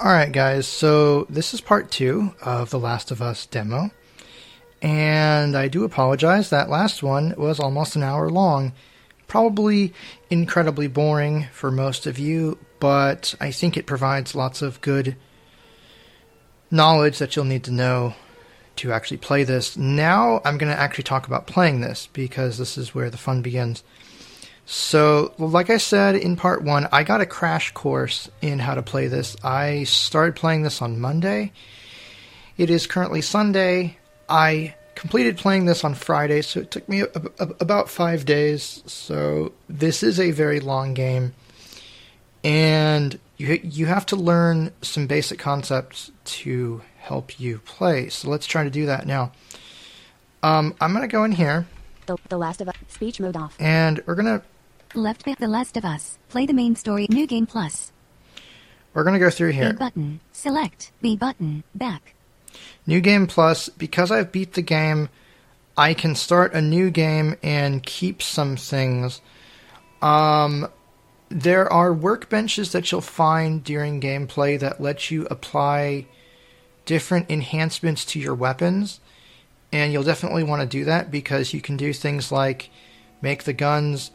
Alright guys, so this is part 2 of The Last of Us demo, and I do apologize, that last one was almost an hour long. Probably incredibly boring for most of you, but I think it provides lots of good knowledge that you'll need to know to actually play this. Now I'm going to actually talk about playing this, because this is where the fun begins. So, like I said in part 1, I got a crash course in how to play this. I started playing this on Monday. It is currently Sunday. I completed playing this on Friday, so it took me about 5 days. So, this is a very long game. And you have to learn some basic concepts to help you play. So, let's try to do that now. I'm going to go in here. The Last of Us. Speech mode off. And we're going to... The Last of Us. Play the main story. New game plus. We're going to go through here. A button. Select. B button. Back. New game plus. Because I've beat the game, I can start a new game and keep some things. There are workbenches that you'll find during gameplay that let you apply different enhancements to your weapons. And you'll definitely want to do that, because you can do things like make the guns...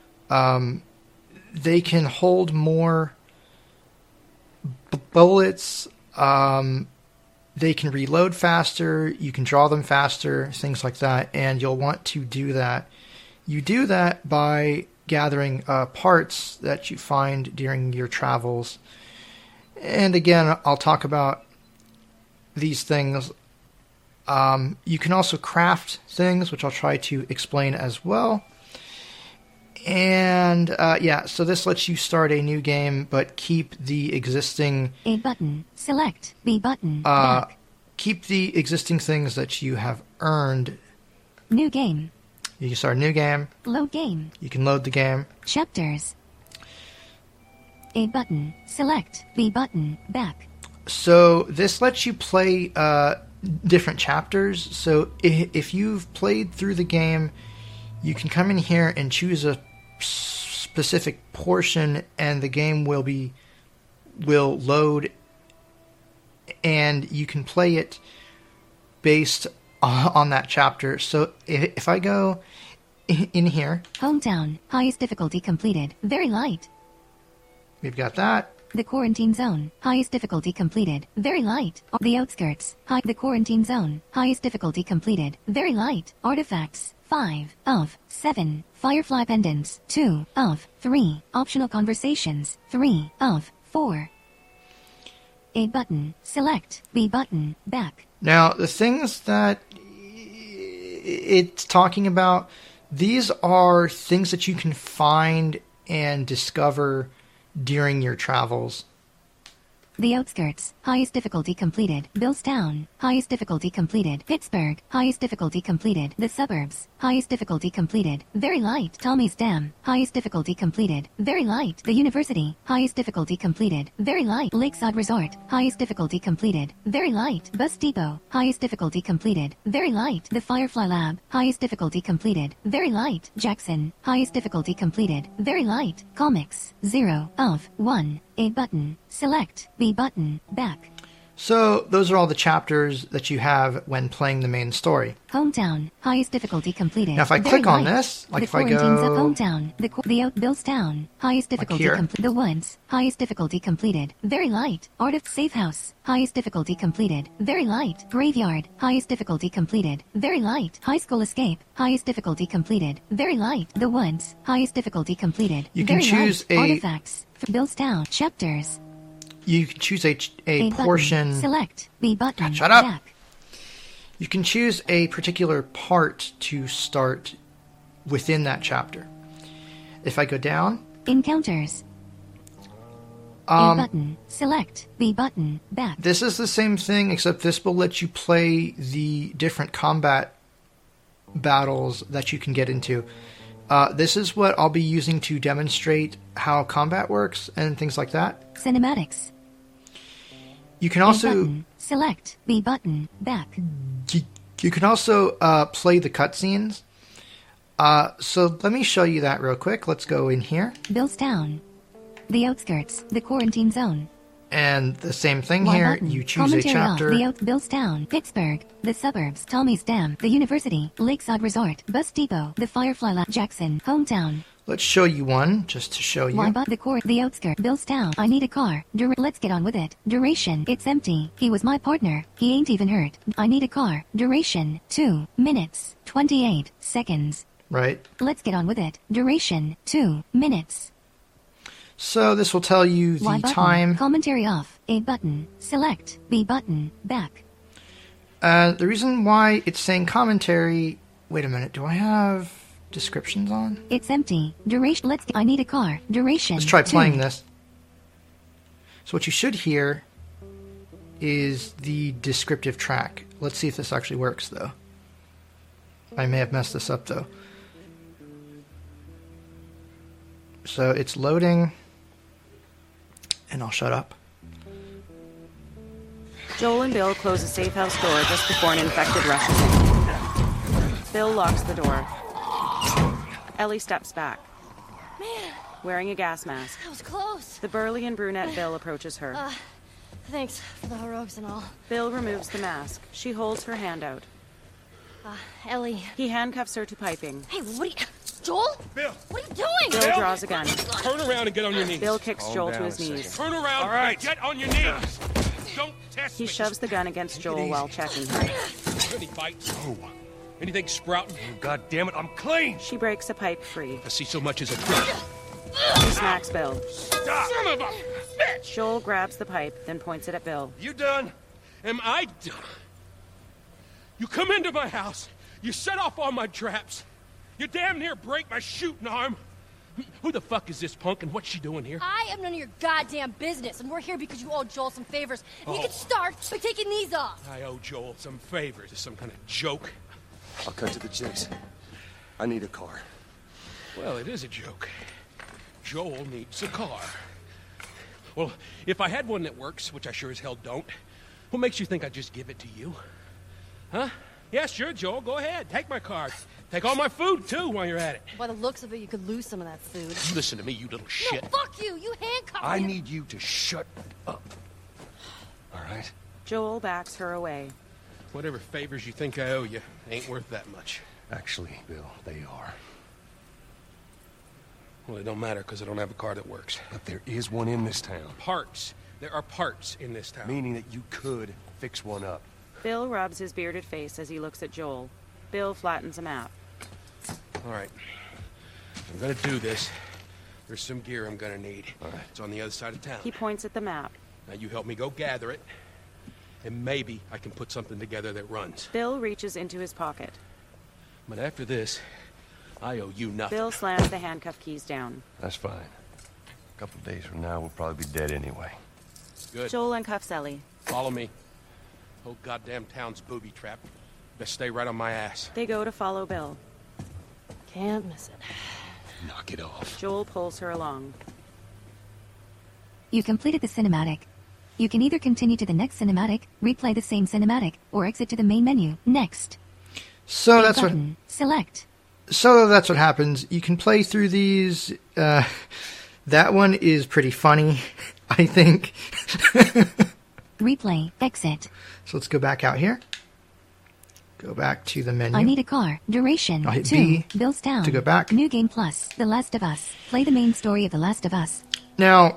they can hold more bullets, they can reload faster, you can draw them faster, things like that, and you'll want to do that. You do that by gathering parts that you find during your travels. And again, I'll talk about these things. You can also craft things, which I'll try to explain as well. And, yeah, so this lets you start a new game, but keep the existing... A button. Select. B button. Back. Keep the existing things that you have earned. New game. You can start a new game. Load game. You can load the game. Chapters. A button. Select. B button. Back. So this lets you play different chapters. So if you've played through the game, you can come in here and choose a specific portion, and the game will load, and you can play it based on that chapter. So if I go in here, Hometown, highest difficulty completed, very light. We've got that. The quarantine zone, highest difficulty completed, very light. The outskirts, the quarantine zone, highest difficulty completed, very light. Artifacts, 5 of 7. Firefly pendants, 2 of 3. Optional conversations, 3 of 4. A button. Select. B button. Back. Now, the things that it's talking about, these are things that you can find and discover during your travels. The outskirts, highest difficulty completed. Billstown, highest difficulty completed. Pittsburgh, highest difficulty completed. The suburbs, highest difficulty completed. Very light. Tommy's Dam, highest difficulty completed. Very light. The University, highest difficulty completed. Very light. Lakeside Resort, highest difficulty completed. Very light. Bus Depot, highest difficulty completed. Very light. The Firefly Lab, highest difficulty completed. Very light. Jackson, highest difficulty completed. Very light. Comics, 0 of 1. A button. Select. B button. Back. So, those are all the chapters that you have when playing the main story. Hometown. Highest difficulty completed. Now, if I click on this, like if I go... Hometown. Billstown. Highest difficulty completed. The Woods. Highest difficulty completed. Very light. Safe House. Highest difficulty completed. Very light. Graveyard. Highest difficulty completed. Very light. High School Escape. Highest difficulty completed. Very light. The Woods. Highest difficulty completed. You can choose a... Artifacts. Billstown. Chapters. You can choose a portion... Button. Select. B button. Shut up! Back. You can choose a particular part to start within that chapter. If I go down... Encounters. A button. Select. B button. Back. This is the same thing, except this will let you play the different combat battles that you can get into. This is what I'll be using to demonstrate how combat works and things like that. Cinematics. You can also... A button. Select. B button. Back. You can also play the cutscenes. So let me show you that real quick. Let's go in here. Billstown. The outskirts. The quarantine zone. And the same thing Y here. button. You choose a Commentary chapter. Off. The Oaks, Billstown, Pittsburgh, the suburbs, Tommy's Dam, the university, Lakeside Resort, Bus Depot, the Firefly Lab, Jackson, hometown. Let's show you one, just to show you. Y but the core, the outskirt, Billstown. I need a car. Let's get on with it. Duration, it's empty. He was my partner. He ain't even hurt. I need a car. Duration, 2 minutes, 28 seconds. Right. Let's get on with it. Duration, 2 minutes. So this will tell you Y the button. time. Commentary off. A button. Select. B button. Back. The reason why it's saying commentary... Wait a minute, do I have descriptions on? It's empty. Duration. I need a car. Duration. Let's try 2. playing this. So what you should hear is the descriptive track. Let's see if this actually works, though. I may have messed this up, though. So it's loading, and I'll shut up. Joel and Bill close a safe house door just before an infected rushes in. Bill locks the door. Ellie steps back. Man, Wearing a gas mask. that was close. The burly and brunette Bill approaches her. Thanks for the heroics and all. Bill removes the mask. She holds her hand out. Ellie. He handcuffs her to piping. Hey, what are you... Joel? Bill! What are you doing? Bill draws a gun. Turn around and get on your knees. Bill kicks Calm Joel down to his a second. knees. Turn around. All right. Get on your knees. Don't test He me. shoves the gun against Joel while checking her. Any bites? Oh. Anything sprouting? Oh, God damn it, I'm clean. She breaks a pipe free. I see so much as a trick. He smacks Bill. Stop. Son of a bitch! Joel grabs the pipe, then points it at Bill. You done? Am I done? You come into my house. You set off all my traps. You damn near break my shooting arm. Who the fuck is this punk and what's she doing here? I am none of your goddamn business, and we're here because you owe Joel some favors. And you can start by taking these off. I owe Joel some favors. Is some kind of joke? I'll cut to the chase. I need a car. Well, it is a joke. Joel needs a car. Well, if I had one that works, which I sure as hell don't, what makes you think I'd just give it to you? Huh? Yeah, sure, Joel, go ahead. Take my car. Take all my food, too, while you're at it. By the looks of it, you could lose some of that food. You listen to me, you little shit. No, fuck you! You handcuffed I me. need you to shut up. All right? Joel backs her away. Whatever favors you think I owe you ain't worth that much. Actually, Bill, they are. Well, it don't matter, because I don't have a car that works. But there is one in this town. Parts. There are parts in this town. Meaning that you could fix one up. Bill rubs his bearded face as he looks at Joel. Bill flattens a map. All right. I'm gonna do this. There's some gear I'm gonna need. All right. It's on the other side of town. He points at the map. Now you help me go gather it, and maybe I can put something together that runs. Bill reaches into his pocket. But after this, I owe you nothing. Bill slams the handcuff keys down. That's fine. A couple days from now, we'll probably be dead anyway. Good. Joel uncuffs Ellie. Follow me. Whole goddamn town's booby trapped. Best stay right on my ass. They go to follow Bill. Can't miss it. Knock it off. Joel pulls her along. You completed the cinematic. You can either continue to the next cinematic, replay the same cinematic, or exit to the main menu. Next. So A that's what. button. Select. So that's what happens. You can play through these. That one is pretty funny, I think. Replay. Exit. So let's go back out here. Go back to the menu. I need a car. Duration. I'll hit 2. B Bill's Town. to go back. New Game Plus. The Last of Us. Play the main story of The Last of Us. Now,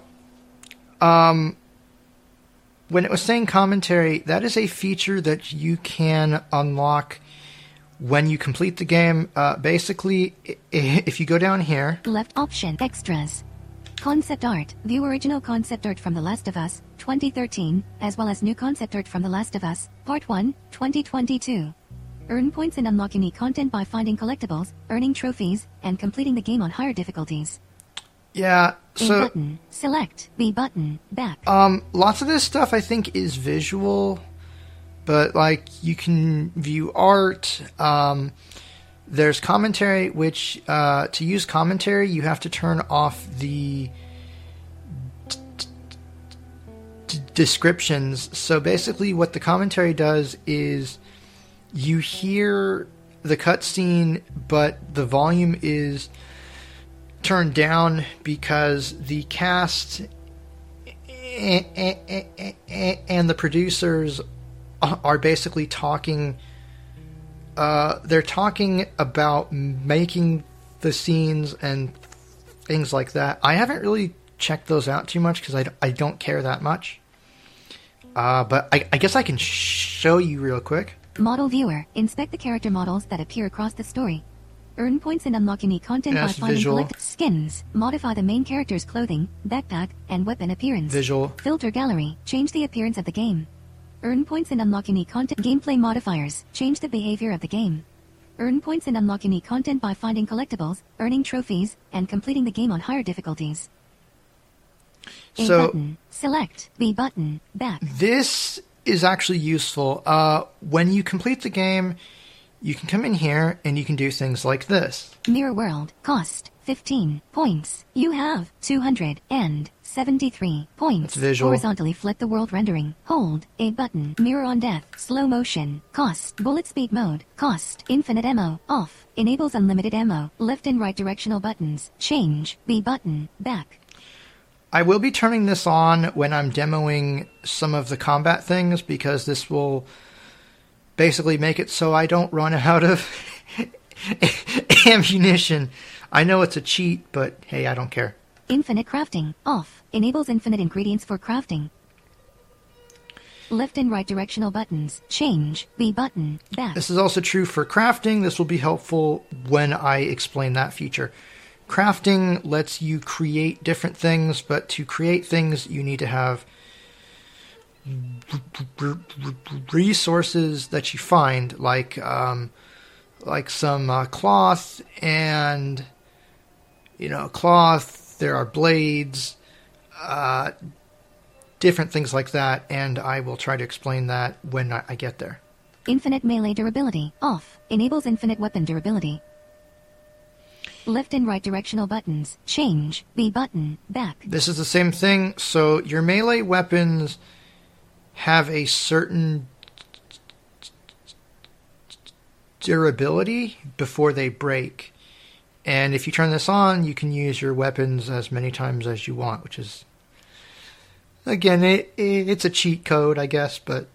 when it was saying commentary, that is a feature that you can unlock when you complete the game. Basically, if you go down here, Left option. Extras. Concept art. View original concept art from The Last of Us, 2013, as well as new concept art from The Last of Us, Part 1, 2022. Earn points and unlock unique content by finding collectibles, earning trophies, and completing the game on higher difficulties. yeah, A so button. Select. B button. Back. lots of this stuff I think is visual, but like you can view art. There's commentary, which to use commentary you have to turn off the descriptions. So basically what the commentary does is you hear the cutscene, but the volume is turned down because the cast and the producers are basically talking. They're talking about making the scenes and things like that. I haven't really checked those out too much because I don't care that much. But I guess I can show you real quick. Model viewer. Inspect the character models that appear across the story. Earn points and unlock unique content by Yes, finding visual. collected skins. Modify the main character's clothing, backpack, and weapon appearance. Visual. Filter gallery. Change the appearance of the game. Earn points and unlock unique content. Gameplay modifiers. Change the behavior of the game. Earn points and unlock unique content by finding collectibles, earning trophies, and completing the game on higher difficulties. A So- button. Select. B button. Back. This is actually useful. When you complete the game, you can come in here and you can do things like this. Mirror World. Cost 15 points. You have 273 points. That's visual. Horizontally flip the world rendering. Hold A button. Mirror on death. Slow motion. Cost. Bullet speed mode. Cost. Infinite ammo. Off. Enables unlimited ammo. Left and right directional buttons. Change. B button. Back. I will be turning this on when I'm demoing some of the combat things because this will basically make it so I don't run out of ammunition. I know it's a cheat, but hey, I don't care. Infinite crafting. Off. Enables infinite ingredients for crafting. Left and right directional buttons. Change. B button. Back. This is also true for crafting. This will be helpful when I explain that feature. Crafting lets you create different things, but to create things, you need to have resources that you find, like some cloth and cloth. There are blades, different things like that, and I will try to explain that when I get there. Infinite melee durability. Off. Enables infinite weapon durability. Left and right directional buttons. Change. B button. Back. This is the same thing. So your melee weapons have a certain durability before they break. And if you turn this on, you can use your weapons as many times as you want, which is, again, it's a cheat code, I guess, but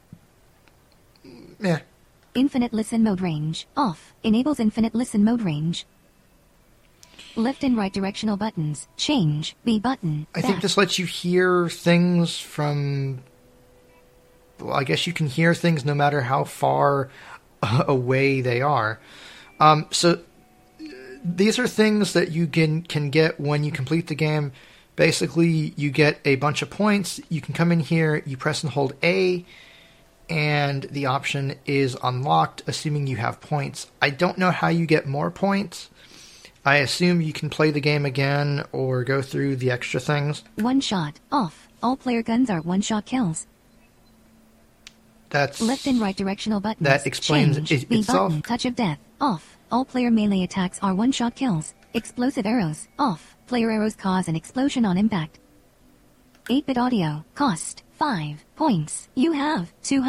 yeah. Infinite listen mode range. Off. Enables infinite listen mode range. Left and right directional buttons. Change. B button. I think Back. this lets you hear things from... Well, I guess you can hear things no matter how far away they are. So these are things that you can get when you complete the game. Basically, you get a bunch of points. You can come in here, you press and hold A, and the option is unlocked, assuming you have points. I don't know how you get more points. I assume you can play the game again or go through the extra things. One shot. Off. All player guns are one-shot kills. That's Left and right directional buttons. That explains Change. B itself. button. Touch of death. Off. All player melee attacks are one-shot kills. Explosive arrows. Off. Player arrows cause an explosion on impact. 8-bit audio. Cost 5 points. You have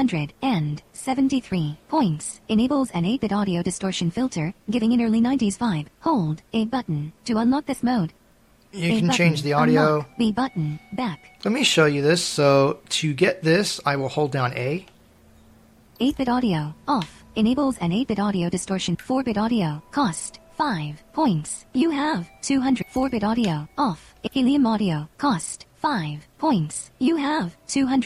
273 points. Enables an 8-bit audio distortion filter, giving an early 90s vibe. Hold A button to unlock this mode. You A can button. change the audio. Unlock. B button. Back. Let me show you this. So to get this, I will hold down A. 8-bit audio. Off. Enables an 8-bit audio distortion. 4-bit audio. Cost 5 points. You have 204-bit audio. Off. Helium audio. Cost 5 points. You have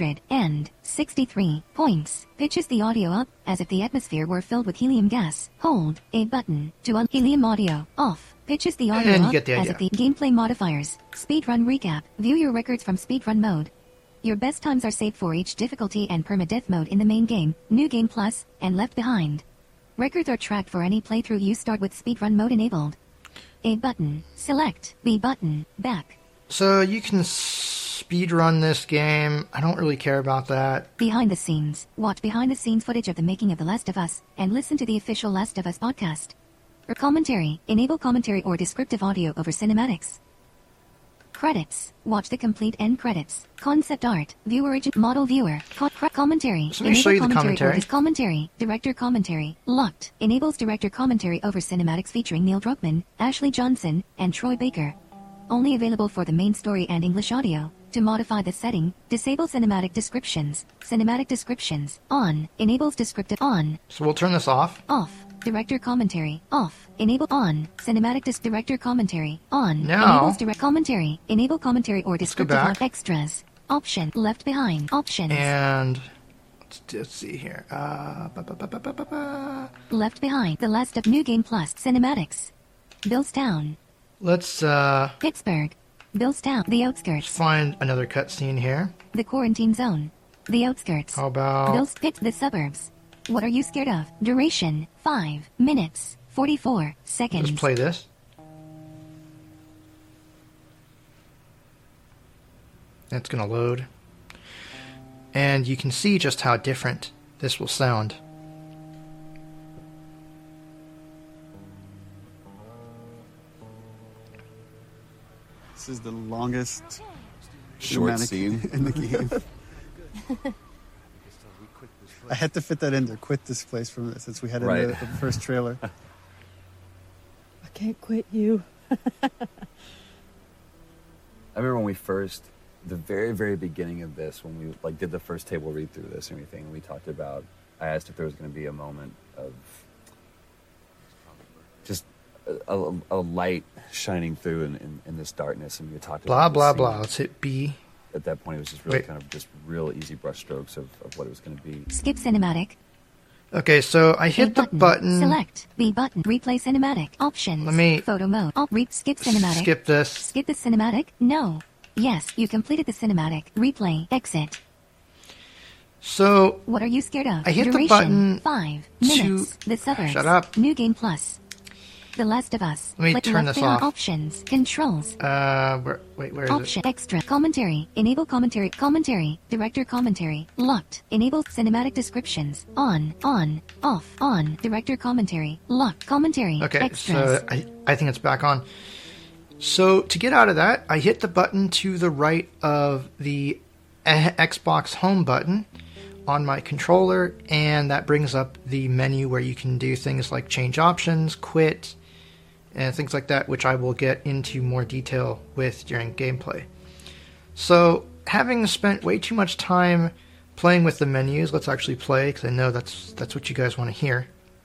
263 points. Pitches the audio up as if the atmosphere were filled with helium gas. Hold A button to helium audio. Off. Pitches the audio And you up get the as idea. if the gameplay modifiers. Speedrun recap. View your records from speedrun mode. Your best times are saved for each difficulty and permadeath mode in the main game, New Game Plus, and Left Behind. Records are tracked for any playthrough you start with speedrun mode enabled. A button. Select. B button. Back. So you can speedrun this game. I don't really care about that. Behind the scenes. Watch behind the scenes footage of the making of The Last of Us, and listen to the official Last of Us podcast. Or commentary. Enable commentary or descriptive audio over cinematics. Credits. Watch the complete end credits. Concept art. View origin. Model viewer. Commentary. So let me show you the commentary. Or commentary. Director commentary. Locked. Enables director commentary over cinematics featuring Neil Druckmann, Ashley Johnson, and Troy Baker. Only available for the main story and English audio. To modify the setting, disable cinematic descriptions. Cinematic descriptions. On. Enables descriptive. On. So we'll turn this off. Off. Director commentary. Off. Enable. On. Cinematic director commentary. On. Now- Enables direct commentary. Enable commentary or go descriptive back. extras. Option. Left behind. Options. And let's see here. Left behind. The Last of New Game Plus. Cinematics. Billstown. Let's Pittsburgh. Billstown. The Outskirts. find another cutscene here. The Quarantine Zone. The Outskirts. How about Bill's Pit. The Suburbs. What are you scared of? Duration. 5 minutes. 44 seconds. let's play this? It's gonna load. And you can see just how different this will sound. This is the longest Short cinematic scene. in the game. I had to fit that in to quit this place from since we had it in Right. the first trailer. I can't quit you. I remember when we first, the very, very beginning of this, when we like did the first table read through this and everything, and we talked about, I asked if there was going to be a moment of just a light shining through in this darkness, and we talked Blah about blah the scene. blah. Let's hit B. At that point, it was just really Wait. kind of just real easy brushstrokes of what it was going to be. Skip cinematic. Okay, so I hit the button. Select. B button. Replay cinematic. Options. Let me- Photo mode. Skip cinematic. Skip this. Skip the cinematic? No. Yes, you completed the cinematic. Replay. Exit. So What are you scared of? I hit the Duration, button 5 to- minutes. The Suburbs. Shut up. New Game Plus. The Last of Us. Let me Click turn left this behind. off. Options. Controls. where is Option. Extra. Commentary. Enable commentary. Commentary. Director commentary. Locked. Enable cinematic descriptions. On. Off. On. Director commentary. Locked. Commentary. it? Okay, Extras. so I think it's back on. So to get out of that, I hit the button to the right of the Xbox home button on my controller, and that brings up the menu where you can do things like change options, quit, and things like that, which I will get into more detail with during gameplay. So, having spent way too much time playing with the menus, let's actually play, because I know that's what you guys want to hear.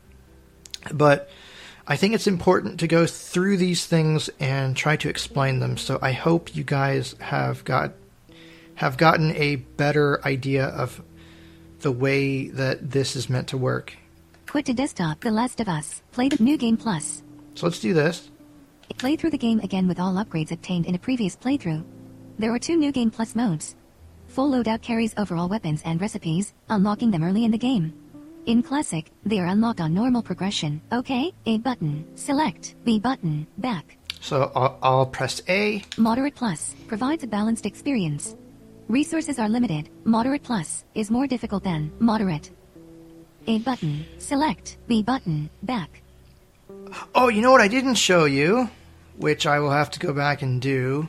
But I think it's important to go through these things and try to explain them, so I hope you guys have gotten a better idea of the way that this is meant to work. Quit to desktop. The Last of Us. Play the New Game Plus. So let's do this. Play through the game again with all upgrades obtained in a previous playthrough. There are 2 New Game Plus modes. Full loadout carries overall weapons and recipes, unlocking them early in the game. In Classic, they are unlocked on normal progression. OK, A button. Select. B button. Back. So I'll press A. Moderate Plus provides a balanced experience. Resources are limited. Moderate Plus is more difficult than Moderate. A button. Select. B button. Back. Oh, you know what I didn't show you, which I will have to go back and do.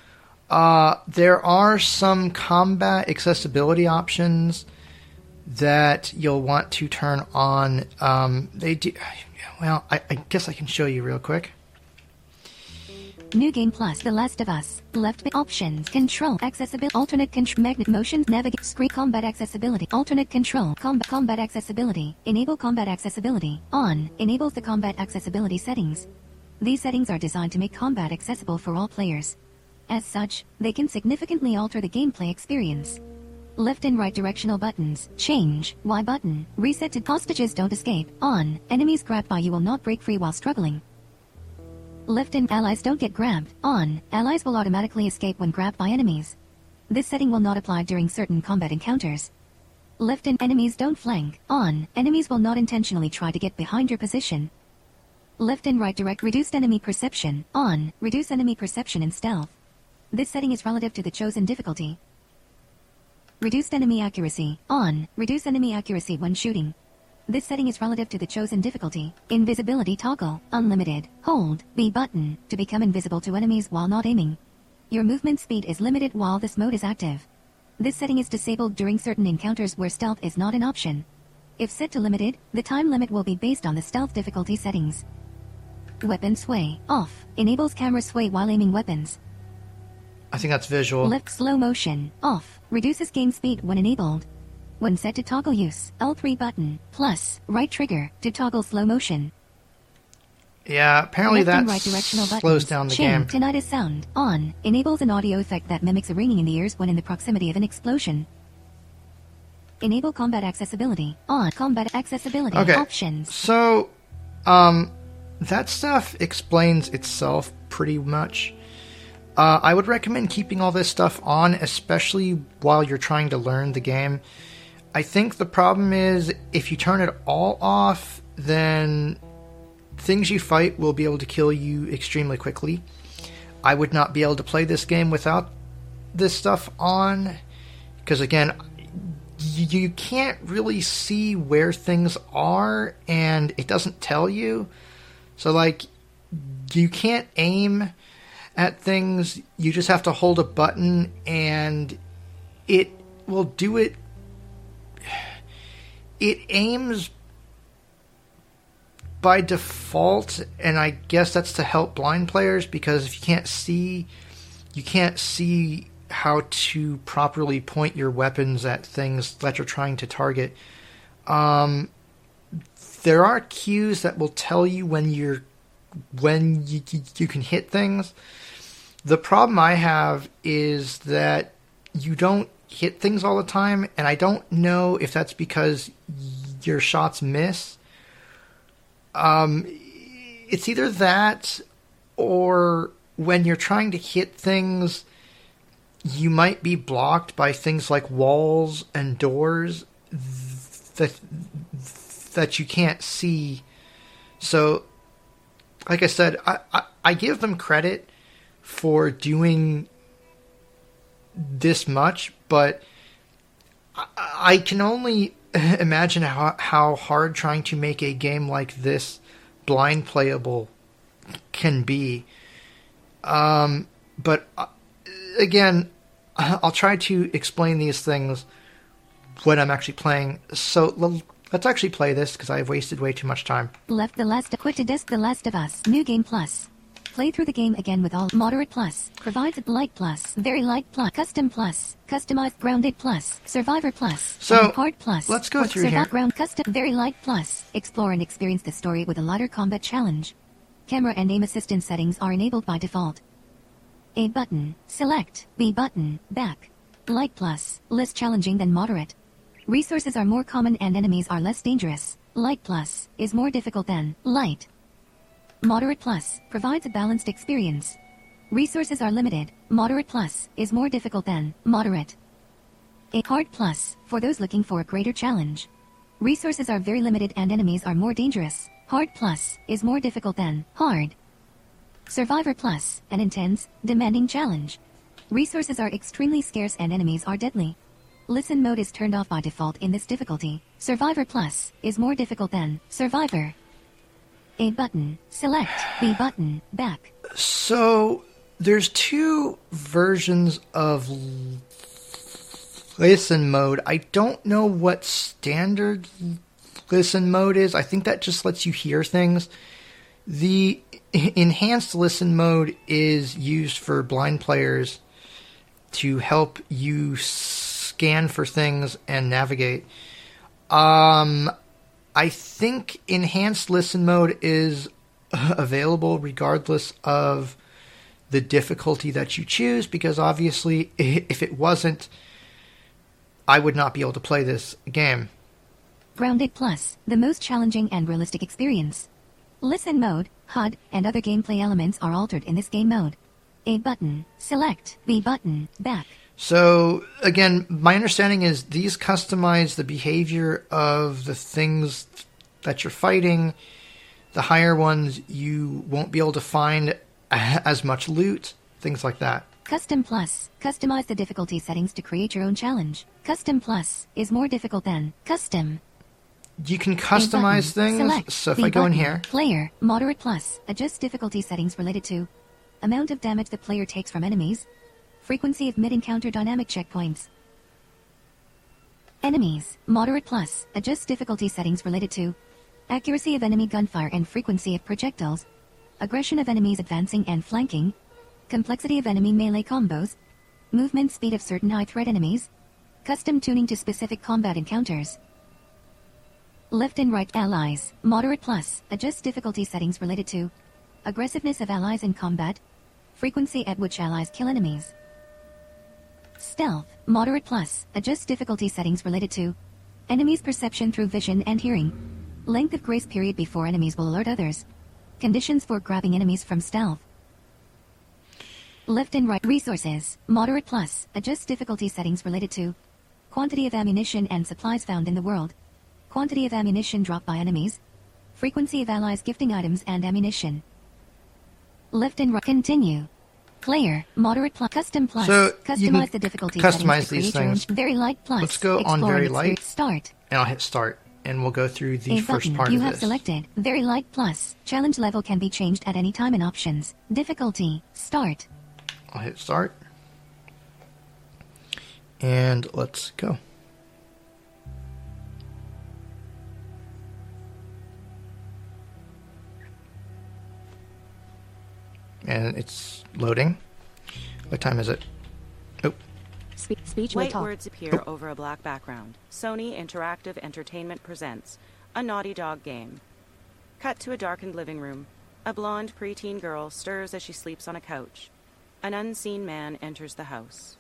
There are some combat accessibility options that you'll want to turn on. They do. Well, I guess I can show you real quick. New Game Plus. The Last of Us. Left options. Control. Accessibility. Alternate control. Magnet motion. Navigate. Screen. Combat accessibility. Alternate control. Combat accessibility. Enable combat accessibility. On. Enables the combat accessibility settings. These settings are designed to make combat accessible for all players. As such, they can significantly alter the gameplay experience. Left and right directional buttons. Change. Y button. Reset to hostages don't escape. On. Enemies grabbed by you will not break free while struggling. Left and allies don't get grabbed. On. Allies will automatically escape when grabbed by enemies. This setting will not apply during certain combat encounters. Left and enemies don't flank. On. Enemies will not intentionally try to get behind your position. Left and right direct reduced enemy perception. On. Reduce enemy perception in stealth. This setting is relative to the chosen difficulty. Reduced enemy accuracy. On. Reduce enemy accuracy when shooting. This setting is relative to the chosen difficulty. Invisibility toggle. Unlimited. Hold. B button to become invisible to enemies while not aiming. Your movement speed is limited while this mode is active. This setting is disabled during certain encounters where stealth is not an option. If set to limited, the time limit will be based on the stealth difficulty settings. Weapon sway. Off. Enables camera sway while aiming weapons. I think that's visual. Left slow motion. Off. Reduces game speed when enabled. When set to toggle use, L3 button. Plus, right trigger to toggle slow motion. Yeah, apparently Left and that right directional slows buttons. down the Chain game. tinnitus sound. On. Enables an audio effect that mimics a ringing in the ears when in the proximity of an explosion. Enable combat accessibility. On. Combat accessibility Okay. options. So, that stuff explains itself pretty much. I would recommend keeping all this stuff on, especially while you're trying to learn the game. I think the problem is if you turn it all off, then things you fight will be able to kill you extremely quickly. I would not be able to play this game without this stuff on, because again, you can't really see where things are, and it doesn't tell you. So, like, you can't aim at things. You just have to hold a button, and it will do it. It aims by default, and I guess that's to help blind players, because if you can't see how to properly point your weapons at things that you're trying to target. There are cues that will tell you when you can hit things. The problem I have is that you don't hit things all the time, and I don't know if that's because your shots miss. It's either that, or when you're trying to hit things, you might be blocked by things like walls and doors that you can't see. So, like I said, I give them credit for doing this much, but I can only imagine how hard trying to make a game like this blind playable can be. But again, I'll try to explain these things when I'm actually playing. So let's actually play this, because I've wasted way too much time. Left The Last Quit to Desk The Last of Us. New Game Plus. Play through the game again with all. Moderate Plus. Provides Light Plus. Very Light Plus. Custom Plus. Customized Grounded Plus. Survivor Plus. So, and Hard Plus. let's go With through here. Ground Custom. Very Light Plus. Explore and experience the story with a lighter combat challenge. Camera and aim assistance settings are enabled by default. A button. Select. B button. Back. Light Plus. Less challenging than Moderate. Resources are more common and enemies are less dangerous. Light Plus is more difficult than Light. Moderate Plus provides a balanced experience. Resources are limited. Moderate Plus is more difficult than Moderate. A Hard Plus for those looking for a greater challenge. Resources are very limited and enemies are more dangerous. Hard Plus is more difficult than Hard. Survivor Plus, an intense, demanding challenge. Resources are extremely scarce and enemies are deadly. Listen mode is turned off by default in this difficulty. Survivor Plus is more difficult than Survivor. A button. Select. B button. Back. So there's two versions of listen mode. I don't know what standard listen mode is. I think that just lets you hear things. The enhanced listen mode is used for blind players to help you scan for things and navigate. I think enhanced listen mode is available regardless of the difficulty that you choose, because obviously if it wasn't, I would not be able to play this game. Grounded Plus, the most challenging and realistic experience. Listen mode, HUD, and other gameplay elements are altered in this game mode. A button. Select. B button. Back. So, again, my understanding is these customize the behavior of the things that you're fighting. The higher ones, you won't be able to find as much loot, things like that. Custom Plus. Customize the difficulty settings to create your own challenge. Custom Plus is more difficult than Custom. You can customize things. Select. So if B I go in button. here, Player. Moderate Plus. Adjust difficulty settings related to amount of damage the player takes from enemies. Frequency of mid-encounter dynamic checkpoints. Enemies. Moderate Plus. Adjust difficulty settings related to accuracy of enemy gunfire and frequency of projectiles. Aggression of enemies advancing and flanking. Complexity of enemy melee combos. movement speed of certain high-threat enemies, custom tuning to specific combat encounters. Left and right allies, moderate plus, adjust difficulty settings related to aggressiveness of allies in combat, frequency at which allies kill enemies. Stealth, moderate plus, adjust difficulty settings related to enemies' perception through vision and hearing, length of grace period before enemies will alert others, conditions for grabbing enemies from stealth. Left and right resources, moderate plus, adjust difficulty settings related to quantity of ammunition and supplies found in the world, quantity of ammunition dropped by enemies, frequency of allies gifting items and ammunition. Left and right continue. Player, moderate plus, custom plus, So you can customize the difficulty customize settings to these create your own. things. Very light plus. Let's go on explore very and light. experience. Start. And I'll hit start, and we'll go through the A first button part you of have this. selected. Very light plus. Challenge level can be changed at any time in options. Difficulty. Start. I'll hit start. And let's go. And it's loading. What time is it? Oh, Speech White mode off. words appear over a black background. Sony Interactive Entertainment presents a Naughty Dog game. Cut to a darkened living room. A blonde preteen girl stirs as she sleeps on a couch. An unseen man enters the house.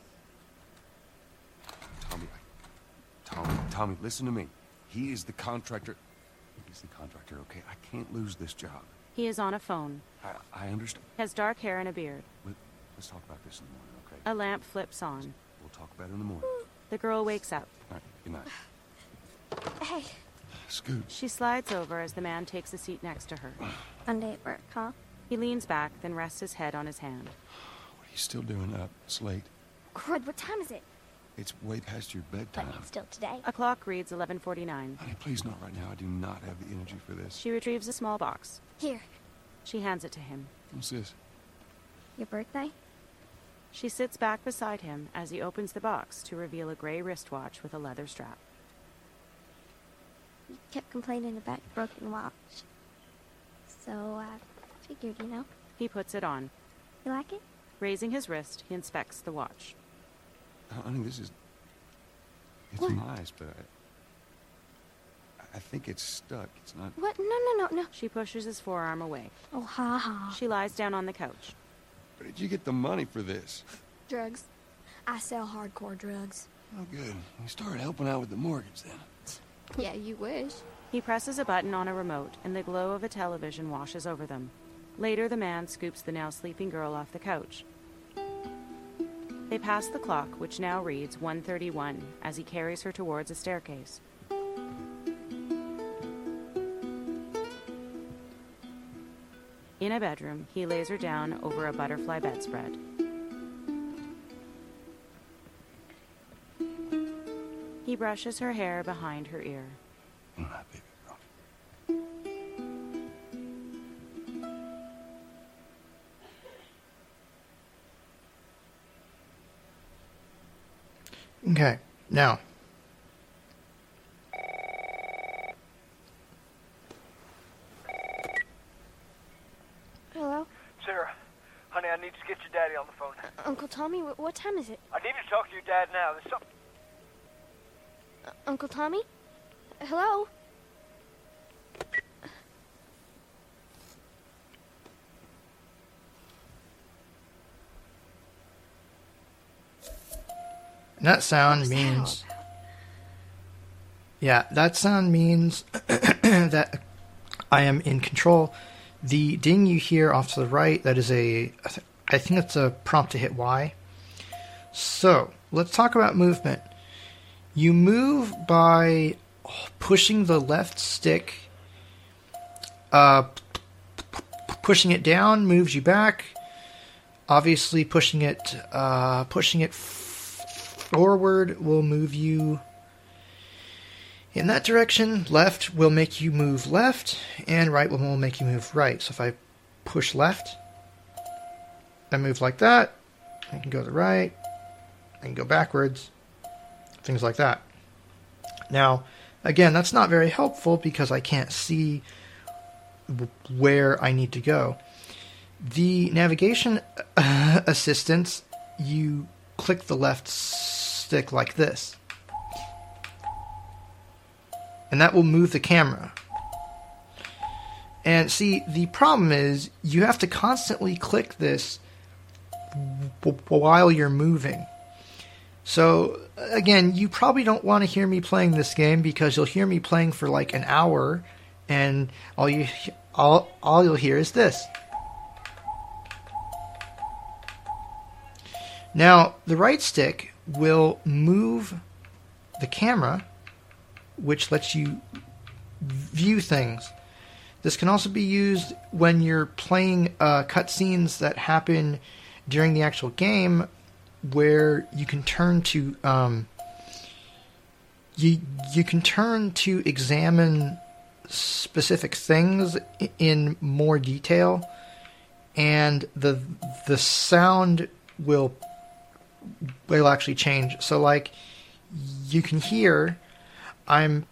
Tommy, listen to me. He is the contractor. He's the contractor, okay? I can't lose this job. He is on a phone. I understand. Has dark hair and a beard. Let's talk about this in the morning, okay? A lamp flips on. We'll talk about it in the morning. The girl wakes up. All right, good night. Hey, Scoot. She slides over as the man takes a seat next to her. Monday at work, huh? He leans back, then rests his head on his hand. What are you still doing up? It's late. Crud, what time is it? It's way past your bedtime. But it's still today. A clock reads 11:49. Honey, please not right now. I do not have the energy for this. She retrieves a small box. Here, She hands it to him. What's this? your birthday? She sits back beside him as he opens the box to reveal a gray wristwatch with a leather strap. You kept complaining about your broken watch. So, I figured, you know. He puts it on. You like it? Raising his wrist, he inspects the watch. Honey, this is... It's What? nice, but I think it's stuck. It's not... What? No. She pushes his forearm away. Oh, ha ha. She lies down on the couch. Where did you get the money for this? Drugs. I sell hardcore drugs. Oh, good. You started helping out with the mortgage then. Yeah, you wish. He presses a button on a remote, and the glow of a television washes over them. Later, the man scoops the now sleeping girl off the couch. They pass the clock, which now reads 1:31, as he carries her towards a staircase. In a bedroom, he lays her down over a butterfly bedspread. He brushes her hair behind her ear. All right, baby girl. okay. Now, Hello? Sarah, honey, I need to get your daddy on the phone. Uncle Tommy, what time is it? I need to talk to your dad now. There's something... Uncle Tommy? Hello? that sound means... Yeah, that sound means that I am in control. The ding you hear off to the right, that is I think that's a prompt to hit Y. So, let's talk about movement. You move by pushing the left stick. Pushing it down moves you back. Obviously, pushing it forward will move you in that direction. Left will make you move left, and right will make you move right. So if I push left, I move like that. I can go to the right. I can go backwards. Things like that. Now, again, that's not very helpful because I can't see where I need to go. The navigation assistance, you click the left stick like this. And that will move the camera. And see, the problem is you have to constantly click this while you're moving. So, again, you probably don't want to hear me playing this game because you'll hear me playing for like an hour and all you'll hear is this. Now, the right stick will move the camera, which lets you view things. This can also be used when you're playing cutscenes that happen during the actual game, where you can turn to you can turn to examine specific things in more detail, and the sound will actually change. So, like, you can hear I'm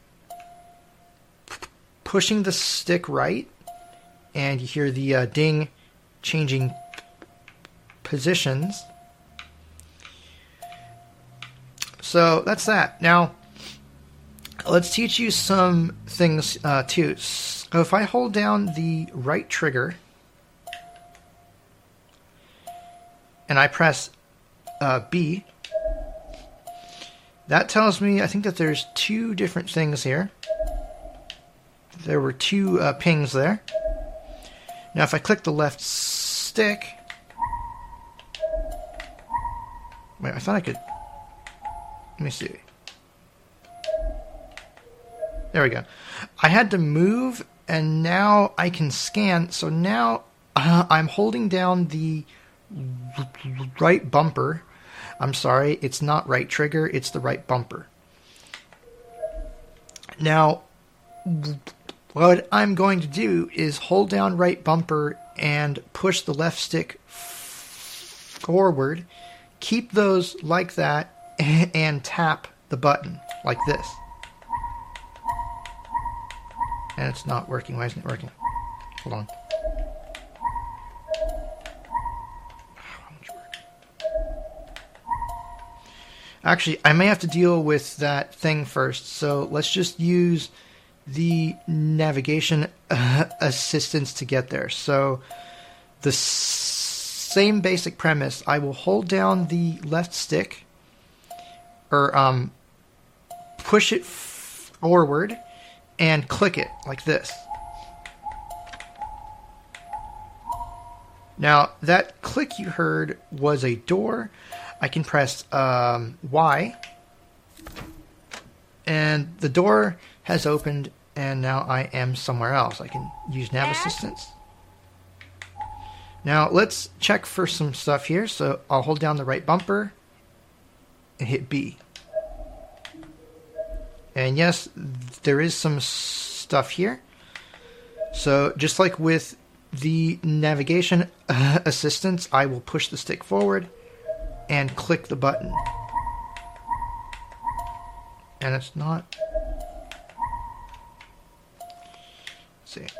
pushing the stick right, and you hear the ding changing positions. So that's that. Now, let's teach you some things too. So if I hold down the right trigger and I press B, that tells me, I think that there's two different things here. There were two pings there. Now if I click the left stick... Wait, I thought I could... Let me see. There we go. I had to move, and now I can scan. So now I'm holding down the right bumper. I'm sorry, it's not right trigger, it's the right bumper. Now, what I'm going to do is hold down right bumper and push the left stick forward. Keep those like that and tap the button like this. And it's not working. Why isn't it working? Hold on. Actually, I may have to deal with that thing first. So let's just use the navigation assistance to get there. So the same basic premise. I will hold down the left stick, or push it forward and click it like this. Now, that click you heard was a door. I can press Y, and the door has opened, and now I am somewhere else. I can use nav assistance. Now, let's check for some stuff here. So I'll hold down the right bumper and hit B. And yes, there is some stuff here. So just like with the navigation assistance, I will push the stick forward and click the button. And it's not... Let's see.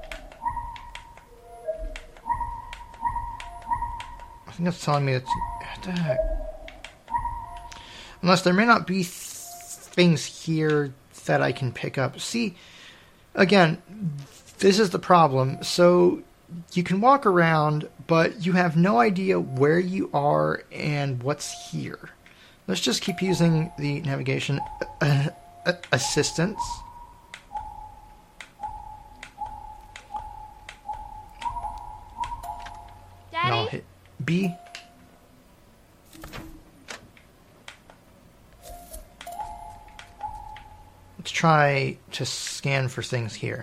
I think that's telling me it's... What the heck? Unless there may not be things here that I can pick up. See, again, this is the problem. So you can walk around, but you have no idea where you are and what's here. Let's just keep using the navigation assistance. Daddy? And I'll hit B. Let's try to scan for things here.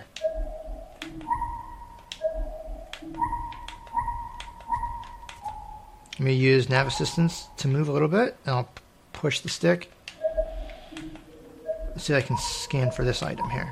Let me use nav assistance to move a little bit, and I'll push the stick. Let's see if I can scan for this item here.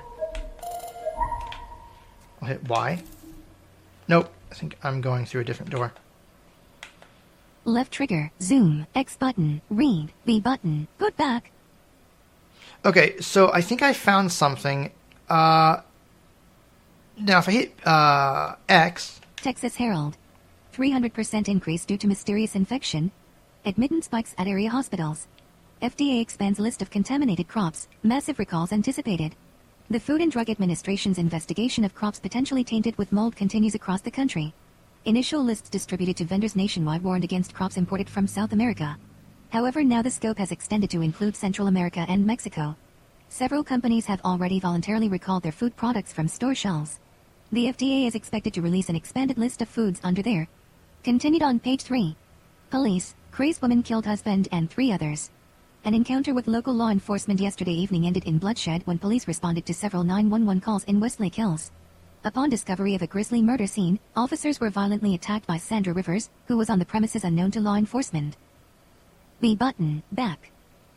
I'll hit Y. Nope, I think I'm going through a different door. Left trigger, zoom, X button, read, B button, put back. Okay, so I think I found something. Now if I hit X... Texas Herald. 300% increase due to mysterious infection. Admittance spikes at area hospitals. FDA expands list of contaminated crops. Massive recalls anticipated. The Food and Drug Administration's investigation of crops potentially tainted with mold continues across the country. Initial lists distributed to vendors nationwide warned against crops imported from South America. However, now the scope has extended to include Central America and Mexico. Several companies have already voluntarily recalled their food products from store shelves. The FDA is expected to release an expanded list of foods under their. Continued on page 3. Police, crazed woman killed husband and 3 others. An encounter with local law enforcement yesterday evening ended in bloodshed when police responded to several 911 calls in Westlake Hills. Upon discovery of a grisly murder scene, officers were violently attacked by Sandra Rivers, who was on the premises unknown to law enforcement. B button, back.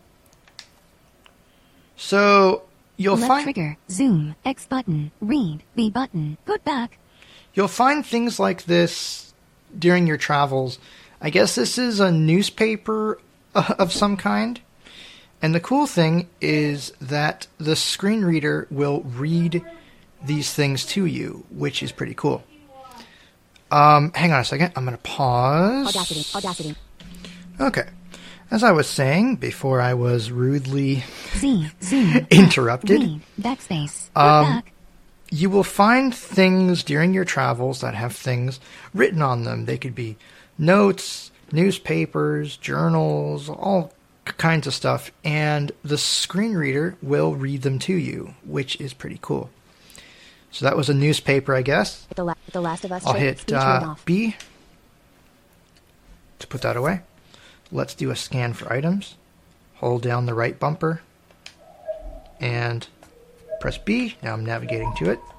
So, you'll Left find... trigger, zoom, X button, read, B button, put back. You'll find things like this during your travels. I guess this is a newspaper of some kind. And the cool thing is that the screen reader will read these things to you, which is pretty cool. Hang on a second. I'm going to pause. Audacity. Okay. As I was saying before I was rudely zoom, interrupted, read, backspace, put back. You will find things during your travels that have things written on them. They could be notes, newspapers, journals, all kinds of stuff, and the screen reader will read them to you, which is pretty cool. So that was a newspaper, I guess. The Last of Us. I'll hit speech mode off. B to put that away. Let's do a scan for items. Hold down the right bumper and press B. Now I'm navigating to it.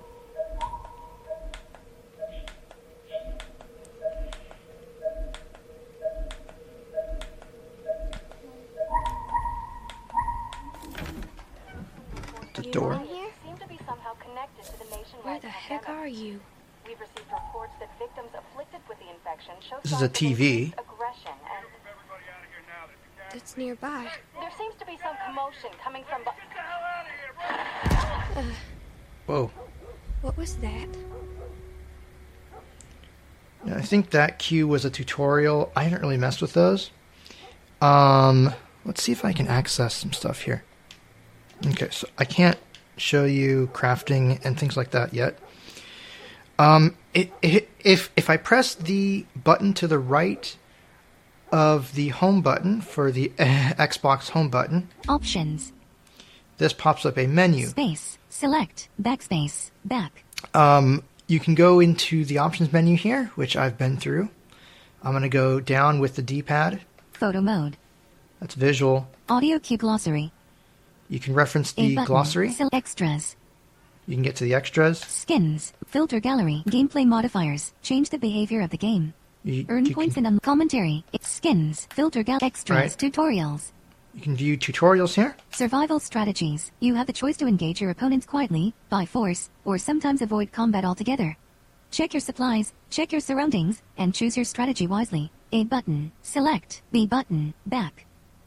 The door. Where the heck are you? We've received reports that victims afflicted with the infection show This is a TV. aggression and It's nearby. there seems to be some commotion coming from Whoa. What was that? Yeah, I think that cue was a tutorial. I haven't really messed with those. Let's see if I can access some stuff here. Okay, so I can't show you crafting and things like that yet. If I press the button to the right of the home button for the Xbox home button, Options, this pops up a menu. space, select, backspace, back. You can go into the options menu here, which I've been through. I'm going to go down with the D-pad. Photo mode. That's visual. Audio cue glossary. You can reference A the button. glossary. Extras. You can get to the extras. Skins. Filter gallery. Gameplay modifiers. Change the behavior of the game. Earn You points can, and commentary. Skins. Filter gallery. Extras. Right. Tutorials. you can view tutorials here. Survival strategies. You have the choice to engage your opponents quietly, by force, or sometimes avoid combat altogether. Check your supplies, check your surroundings, and choose your strategy wisely. A button. Select. B button. Back.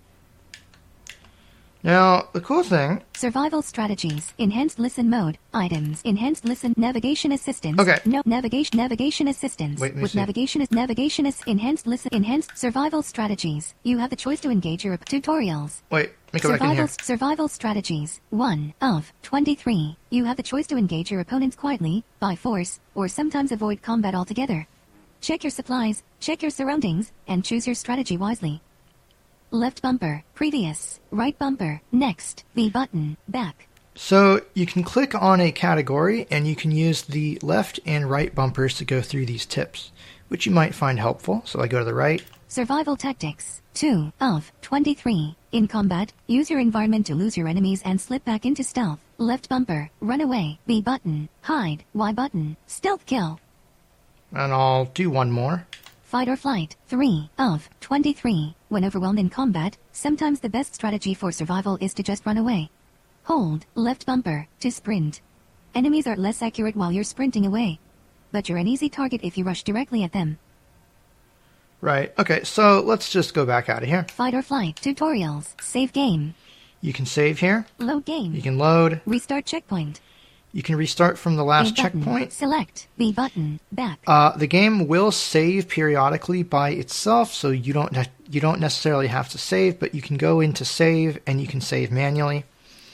Now, the cool thing... Survival strategies. Enhanced listen mode. Items. Enhanced listen. Navigation assistance. Okay. No. Navigation assistance. Wait, let me With see. navigation enhanced listen. Enhanced survival strategies. You have the choice to engage your tutorials. Wait, let me go back in here. Survival strategies. 1 of 23. You have the choice to engage your opponents quietly, by force, or sometimes avoid combat altogether. Check your supplies, check your surroundings, and choose your strategy wisely. Left bumper, previous, right bumper, next, B button, back. So you can click on a category and you can use the left and right bumpers to go through these tips, which you might find helpful. So I go to the right. Survival tactics. 2 of 23. In combat, use your environment to lose your enemies and slip back into stealth. Left bumper, run away, B button, hide, Y button, stealth kill. And I'll do one more. Fight or flight. 3 of 23. When overwhelmed in combat, sometimes the best strategy for survival is to just run away. Hold left bumper to sprint. Enemies are less accurate while you're sprinting away, but you're an easy target if you rush directly at them. Right. Okay, so let's just go back out of here. Fight or flight. Tutorials. Save game. You can save here. Load game. You can load. Restart checkpoint. You can restart from the last A button. checkpoint. Select B button. Back. The game will save periodically by itself, so you don't you don't necessarily have to save, but you can go into save and you can save manually.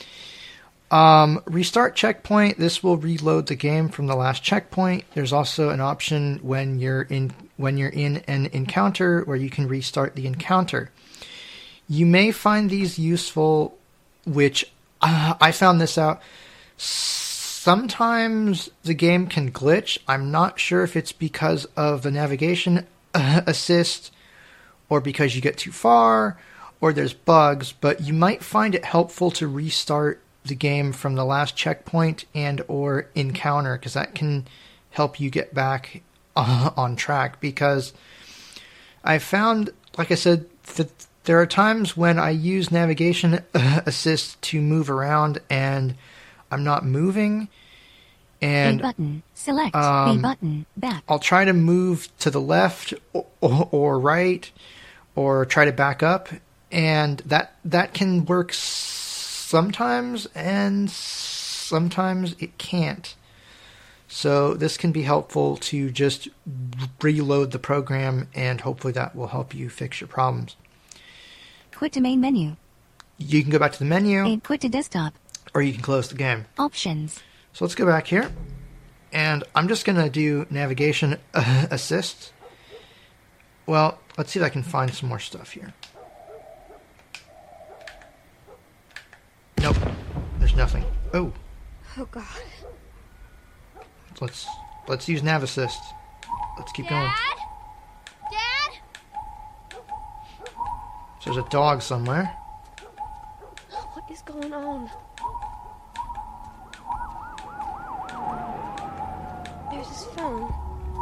Restart checkpoint. This will reload the game from the last checkpoint. There's also an option when you're in an encounter where you can restart the encounter. You may find these useful, which I found this out. Sometimes the game can glitch. I'm not sure if it's because of the navigation assist or because you get too far or there's bugs, but you might find it helpful to restart the game from the last checkpoint and or encounter, because that can help you get back on track. Because I found, like I said, that there are times when I use navigation assist to move around and I'm not moving, and A button. Select B button. Back. I'll try to move to the left or right or try to back up, and that can work sometimes, and sometimes it can't. So this can be helpful to just reload the program, and hopefully that will help you fix your problems. Quit to main menu. You can go back to the menu, A quit to desktop. or you can close the game. Options. So let's go back here, and I'm just going to do navigation assist. Well, let's see if I can find some more stuff here. Nope, there's nothing. Oh, Oh, God. let's use nav assist. Let's keep going. Dad? So there's a dog somewhere. What is going on? There's his phone.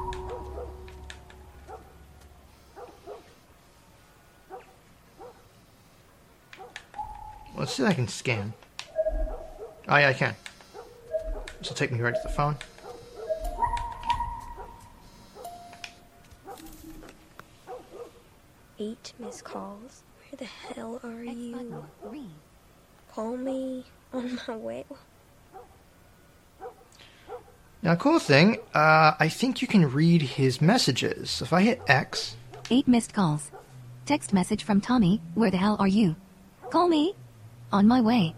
Let's see if I can scan. Oh yeah, I can. This will take me right to the phone. Eight missed calls. Where the hell are X you? button. Read. Call me on my way. Now, cool thing, I think you can read his messages. So if I hit X, 8 missed calls. Text message from Tommy. Where the hell are you? Call me. On my way.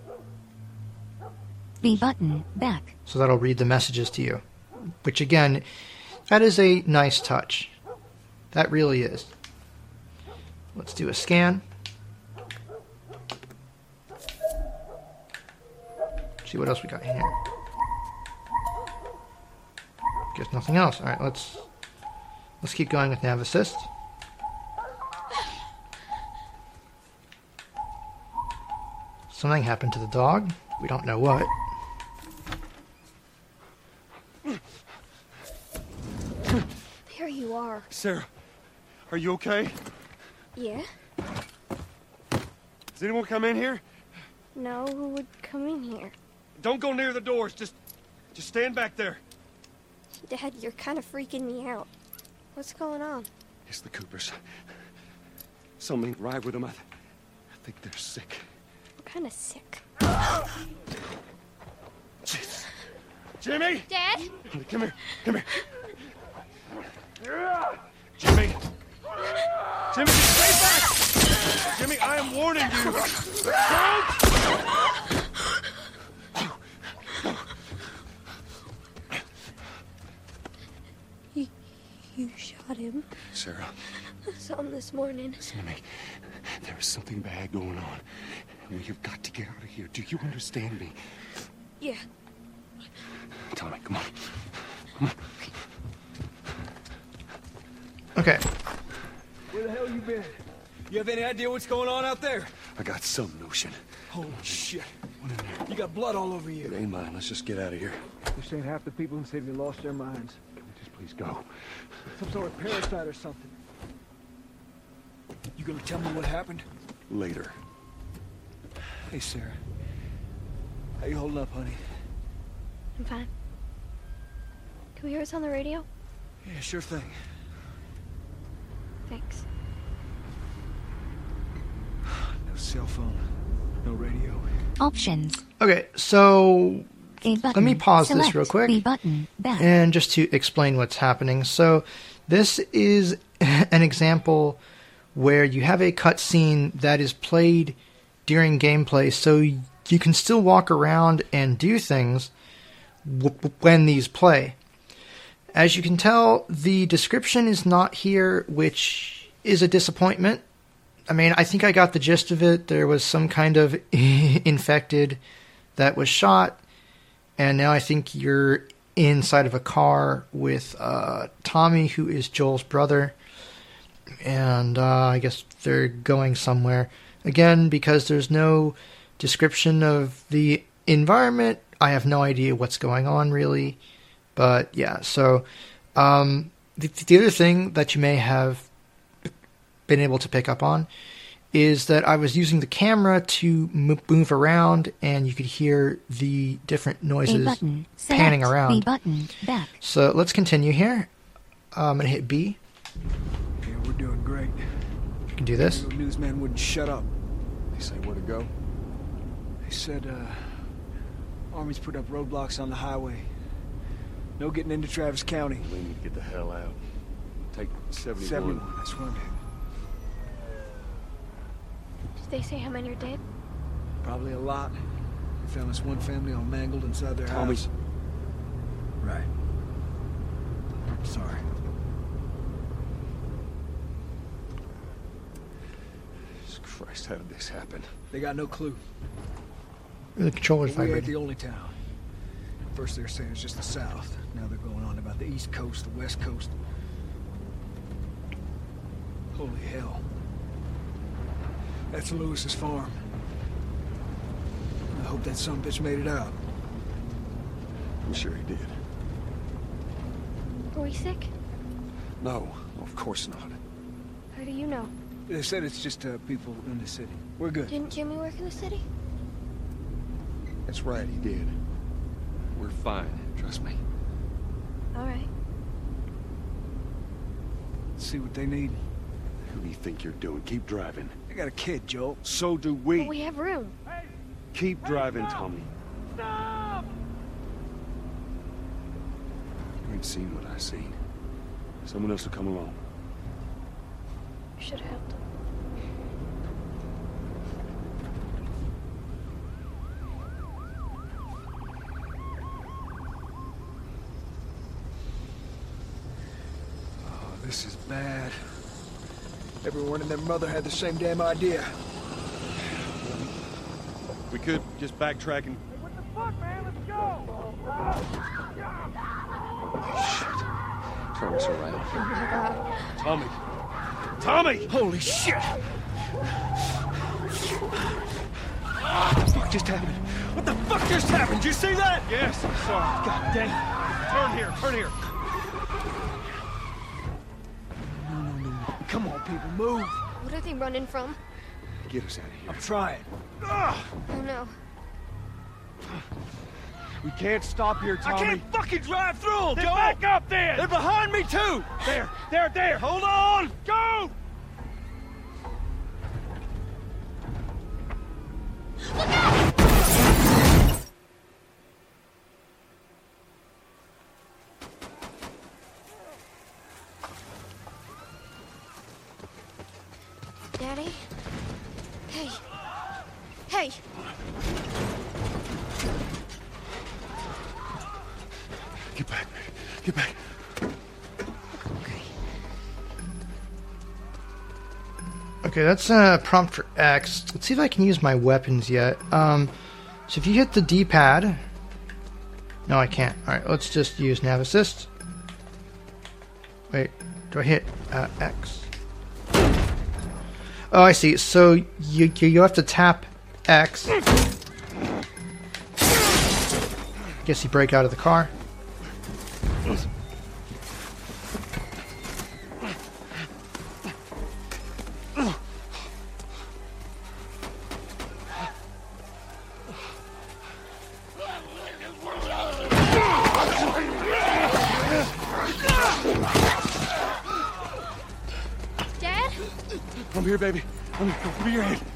B button. Back. so that'll read the messages to you. Which again, that is a nice touch. That really is. Let's do a scan. See what else we got in here. Guess nothing else. All right, let's keep going with nav assist. Something happened to the dog. We don't know what. There you are. Sarah, are you okay? Yeah? Does anyone come in here? No, who would come in here? Don't go near the doors. Just stand back there. Dad, you're kind of freaking me out. What's going on? It's the Coopers. Something ain't right with them. I think they're sick. What kind of sick? Jeez. Jimmy! Dad? Come here. Come here. Jimmy! Jimmy, stay back! Jimmy, I am warning you! Don't! You shot him? Sarah. I saw him this morning. Listen to me. There is something bad going on. We have got to get out of here. Do you understand me? Yeah. Tommy, come on. Come on. Okay. Where the hell you been? You have any idea what's going on out there? I got some notion. Holy shit. What in there? You got blood all over you. It ain't mine. Let's just get out of here. This ain't half the people in the city lost their minds. Can we just please go? Some sort of parasite or something. You gonna tell me what happened? Later. Hey, Sarah. How you holding up, honey? I'm fine. Can we hear us on the radio? Yeah, sure thing. Thanks. No cell phone. No radio. Options. Okay, so A button. let me pause Select this real quick. B button. Back. And just to explain what's happening. So this is an example where you have a cutscene that is played during gameplay, so you can still walk around and do things when these play. As you can tell, the description is not here, which is a disappointment. I mean, I think I got the gist of it. There was some kind of infected that was shot, and now I think you're inside of a car with Tommy, who is Joel's brother, and I guess they're going somewhere. Again, because there's no description of the environment, I have no idea what's going on, really. But, yeah, so the other thing that you may have been able to pick up on is that I was using the camera to move around, and you could hear the different noises panning around. B button. Back. So let's continue here. I'm going to hit B. Yeah, we're doing great. You can do this. The newsman wouldn't shut up. They say where to go? They said, Army's put up roadblocks on the highway. No getting into Travis County. We need to get the hell out. Take 71. 71, that's where I'm headed. Did they say how many are dead? Probably a lot. They found this one family all mangled inside their house. Right. Sorry. Jesus Christ, how did this happen? They got no clue. The controller's We ain't vibrating. the only town. First they were saying it's just the south. Now they're going on about the east coast, the west coast. Holy hell. That's Lewis's farm. I hope that sumbitch made it out. I'm sure he did. Are we sick? No, of course not. How do you know? They said it's just people in the city. We're good. Didn't Jimmy work in the city? That's right, he did. We're fine, trust me. All right. Let's see what they need. Who do you think you're doing? Keep driving. They got a kid, Joel. So do we. But we have room. Keep driving, Tommy. Stop! You ain't seen what I seen. Someone else will come along. You should have helped. Oh, this is bad. Everyone and their mother had the same damn idea. We could just backtrack and... What the fuck, man? Let's go! Turn us around. Oh my god. Tommy! Tommy! Holy shit! What the fuck just happened? What the fuck just happened? Did you see that? Yes, I'm sorry. God dang. Turn here, turn here. No. Come on, people, move. What are they running from? Get us out of here. I'm trying. Oh no. We can't stop here, Tommy. I can't fucking drive through them, Then Joel! back up then! They're behind me, too! There! Hold on! Go! Daddy? Hey. Hey! Get back. Get back. Okay. Okay, that's a prompt for X. Let's see if I can use my weapons yet. So if you hit the D-pad... No, I can't. Alright, let's just use Nav Assist. Wait, do I hit X? Oh, I see. So you have to tap X. Guess you break out of the car. Dad? I'm here, baby. I'm here. Over your head.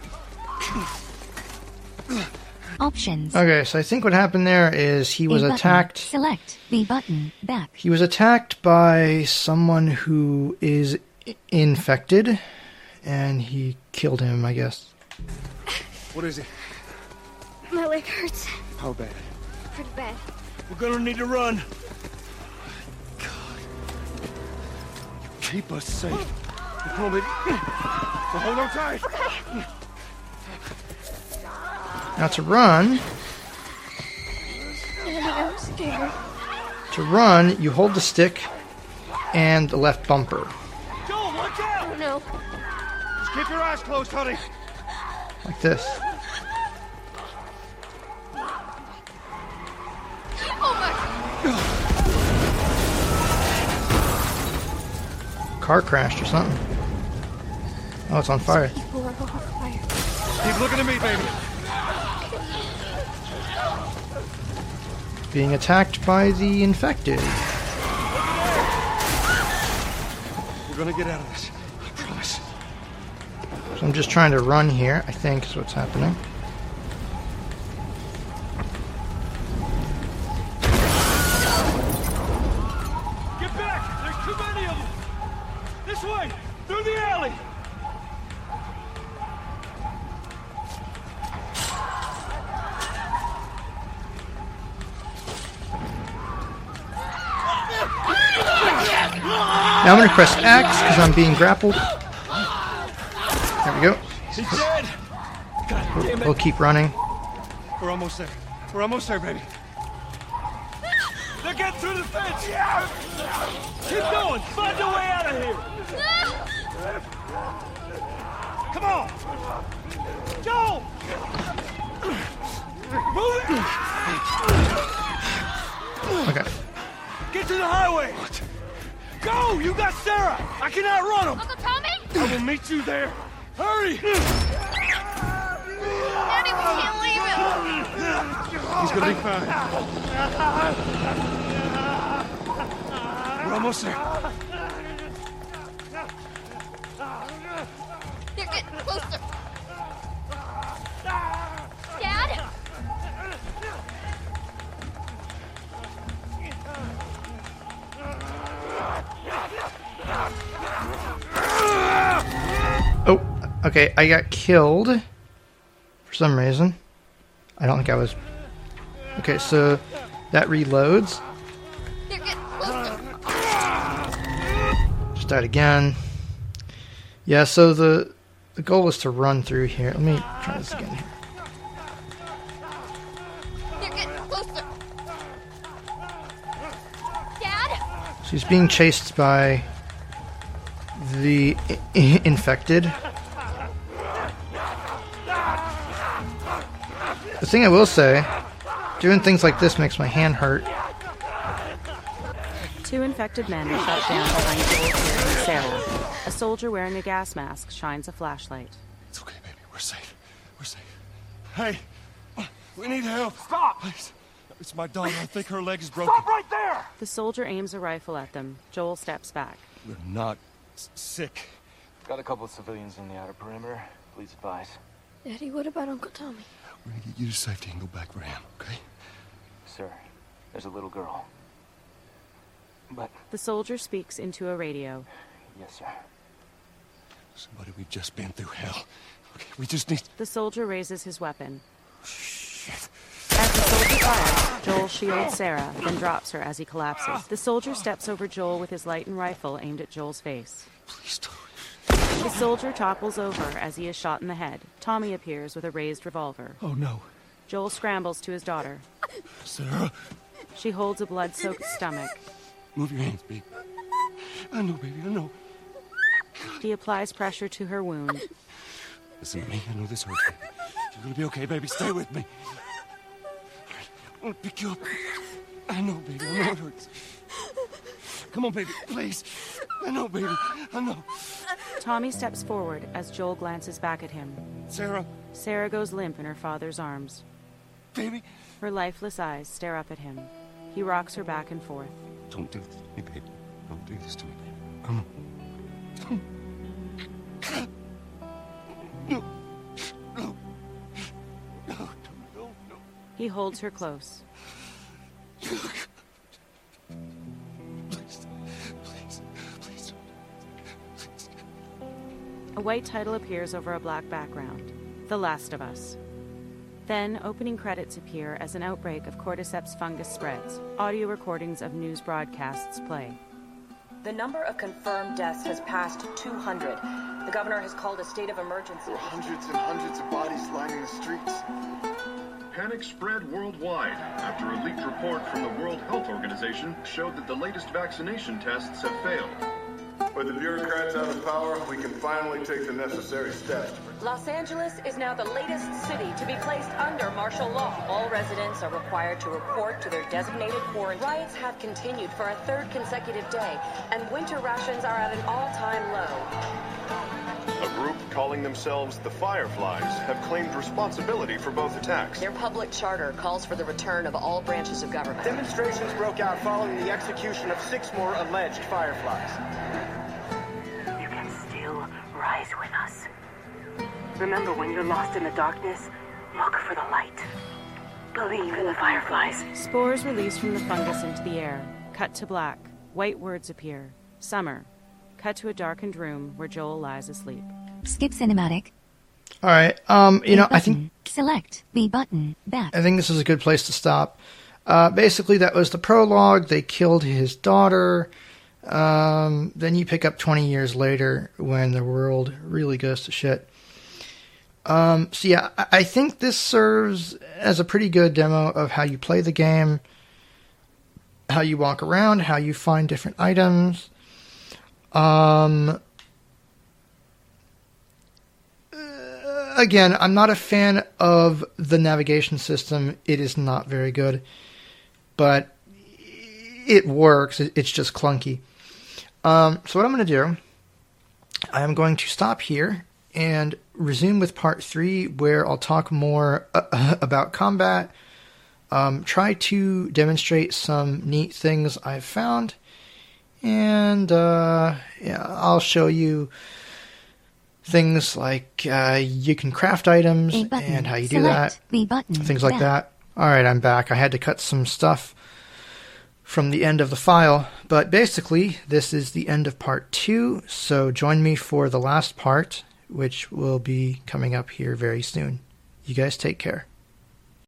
Options. Okay, so I think what happened there is he was A button. attacked. Select B button. Back. He was attacked by someone who is infected. and he killed him, I guess. What is it? My leg hurts. How bad? Pretty bad. We're gonna need to run. God. Keep us safe. Come on, baby. Well, hold on tight. Okay. Now to run, I'm scared. you hold the stick and the left bumper, Joel, watch out! Oh no. Just keep your eyes closed, honey. like this. Oh my. Car crashed or something. Oh, it's on fire. People are on fire. Keep looking at me, baby. Being attacked by the infected. We're gonna get out of this. I promise. So I'm just trying to run here, I think is what's happening. Get back! There's too many of them! This way! Through the alley! Now I'm going to press X because I'm being grappled. There we go. He's dead! God damn it! We'll keep running. We're almost there. We're almost there, baby. They're getting through the fence! Keep going! Find your way out of here! Come on! Joel! Move it! Okay. Get to the highway! Go! You got Sarah! I can outrun them! Uncle Tommy? I will meet you there! Hurry! Daddy, we can't leave him. He's gonna be fine. We're almost there. They're getting closer. Dad? Oh, okay, I got killed for some reason. I don't think I was... Okay, so that reloads. They're getting closer. Just died again. Yeah, so the goal was to run through here. Let me try this again here. They're getting closer. Dad? So he's being chased by the infected. The thing I will say, doing things like this makes my hand hurt. Two infected men are shot down behind Joel and Sarah. A soldier wearing a gas mask shines a flashlight. It's okay, baby. We're safe. We're safe. Hey, we need help. Stop! Please. It's my daughter. I think her leg is broken. Stop right there! The soldier aims a rifle at them. Joel steps back. We're not sick. Got a couple of civilians in the outer perimeter. Please advise. Daddy, what about Uncle Tommy? We're gonna get you to safety and go back for him, okay? Sir, there's a little girl. But... The soldier speaks into a radio. Yes, sir. Somebody, we've just been through hell. Okay, we just need... The soldier raises his weapon. Shit. As the soldier fires, Joel shields Sarah, then drops her as he collapses. The soldier steps over Joel with his lightened rifle aimed at Joel's face. Please don't. The soldier topples over as he is shot in the head. Tommy appears with a raised revolver. Oh, no. Joel scrambles to his daughter. Sarah. She holds a blood-soaked stomach. Move your hands, baby. I know, baby, I know. He applies pressure to her wound. Listen to me. I know this hurts. You're gonna be okay, baby. Stay with me. I'm gonna pick you up. I know, baby. I know it hurts. Come on, baby. Please. I know, baby. I know. Tommy steps forward as Joel glances back at him. Sarah. Sarah goes limp in her father's arms. Baby. Her lifeless eyes stare up at him. He rocks her back and forth. Don't do this to me, baby. Don't do this to me, baby. Come on. No. No. No. No. No. He holds her close. Please. Please. Please. Please. A white title appears over a black background. The Last of Us. Then, opening credits appear as an outbreak of cordyceps fungus spreads. Audio recordings of news broadcasts play. The number of confirmed deaths has passed 200. The governor has called a state of emergency. There are hundreds and hundreds of bodies lining the streets. Panic spread worldwide after a leaked report from the World Health Organization showed that the latest vaccination tests have failed. With the bureaucrats out of power, we can finally take the necessary steps. Los Angeles is now the latest city to be placed under martial law. All residents are required to report to their designated quarantine. Riots have continued for a third consecutive day, and winter rations are at an all-time low. A group calling themselves the Fireflies have claimed responsibility for both attacks. Their public charter calls for the return of all branches of government. Demonstrations broke out following the execution of 6 more alleged Fireflies. You can still rise with us. Remember, when you're lost in the darkness, look for the light. Believe in the Fireflies. Spores released from the fungus into the air. Cut to black. White words appear. Summer. Cut to a darkened room where Joel lies asleep. Skip cinematic. All right. I think Select B button. Back. I think this is a good place to stop. Basically, that was the prologue. They killed his daughter. Then you pick up 20 years later when the world really goes to shit. I think this serves as a pretty good demo of how you play the game, how you walk around, how you find different items. Again, I'm not a fan of the navigation system. It is not very good, but it works. It's just clunky. So what I'm going to do, I'm going to stop here and resume with part 3, where I'll talk more about combat, try to demonstrate some neat things I've found, and I'll show you things like you can craft items and how you do that, things like that. All right, I'm back. I had to cut some stuff from the end of the file, but basically this is the end of part 2, so join me for the last part, which will be coming up here very soon. You guys take care.